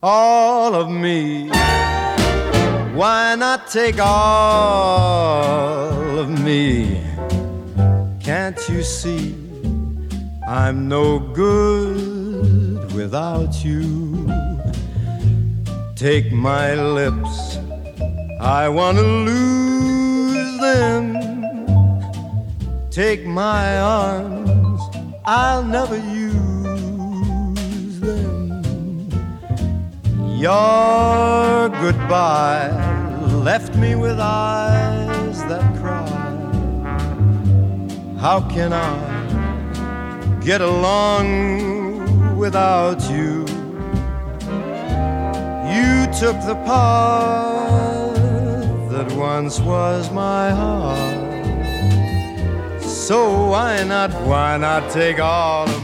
all of me. Why not take all of me? Can't you see I'm no good without you? Take my lips, I want to lose them. Take my arms, I'll never use them. Your goodbye left me with eyes that cry. How can I get along without you? You took the part that once was my heart. So why not take all of